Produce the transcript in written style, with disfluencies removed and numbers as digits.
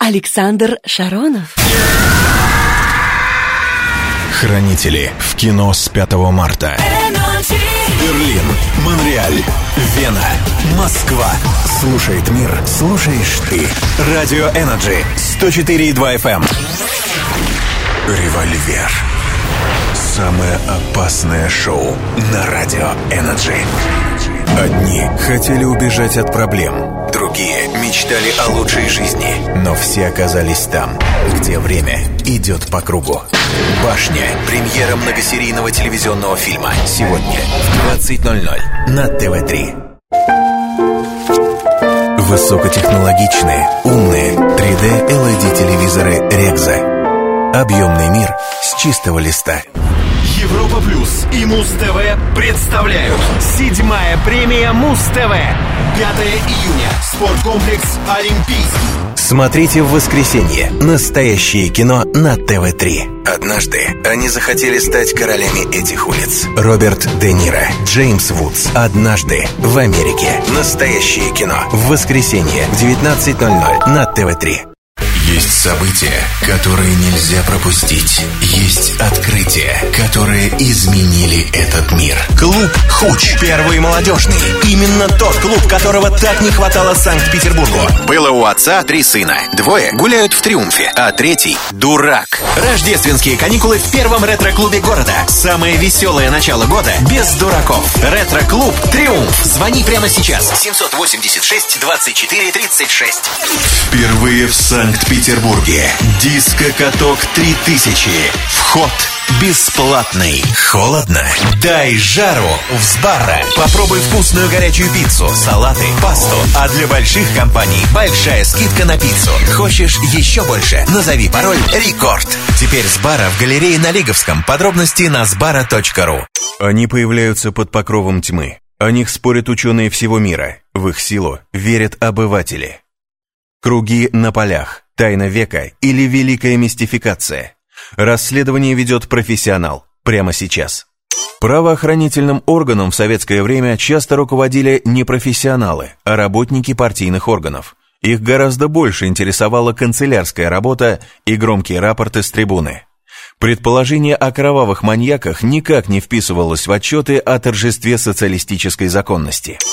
Александр Шаронов. Хранители в кино с 5 марта. Берлин, Монреаль, Вена, Москва. Слушает мир, слушаешь ты. Радио Energy 104,2 FM. Револьвер. Самое опасное шоу на Радио Energy. Одни хотели убежать от проблем, другие мечтали о лучшей жизни, но все оказались там, где время идет по кругу. «Башня» – премьера многосерийного телевизионного фильма. Сегодня в 20:00 на ТВ3. Высокотехнологичные, умные 3D LED-телевизоры «Рекза». Объемный мир с чистого листа. Европа Плюс и Муз-ТВ представляют 7-я премия Муз-ТВ. 5 июня. Спорткомплекс «Олимпийский». Смотрите в воскресенье настоящее кино на ТВ3. Однажды они захотели стать королями этих улиц. Роберт Де Ниро, Джеймс Вудс. Однажды в Америке. Настоящее кино в воскресенье в 19:00 на ТВ3. Есть события, которые нельзя пропустить. Есть открытия, которые изменили этот мир. Клуб «Хуч». Первый молодежный. Именно тот клуб, которого так не хватало Санкт-Петербургу. Было у отца 3 сына. 2 гуляют в «Триумфе», а 3 – дурак. Рождественские каникулы в первом ретро-клубе города. Самое веселое начало года без дураков. Ретро-клуб «Триумф». Звони прямо сейчас. 786 24 36. Впервые в Санкт-Петербурге. Дискокаток 3000. Вход бесплатный. Холодно? Дай жару в Сбарра. Попробуй вкусную горячую пиццу, салаты, пасту. А для больших компаний большая скидка на пиццу. Хочешь еще больше? Назови пароль «Рекорд». Теперь Сбарра в галерее на Лиговском. Подробности на sbarra.ru. Они появляются под покровом тьмы. О них спорят ученые всего мира. В их силу верят обыватели. Круги на полях, тайна века или великая мистификация. Расследование ведет профессионал. Прямо сейчас. Правоохранительным органам в советское время часто руководили не профессионалы, а работники партийных органов. Их гораздо больше интересовала канцелярская работа и громкие рапорты с трибуны. Предположение о кровавых маньяках никак не вписывалось в отчеты о торжестве социалистической законности.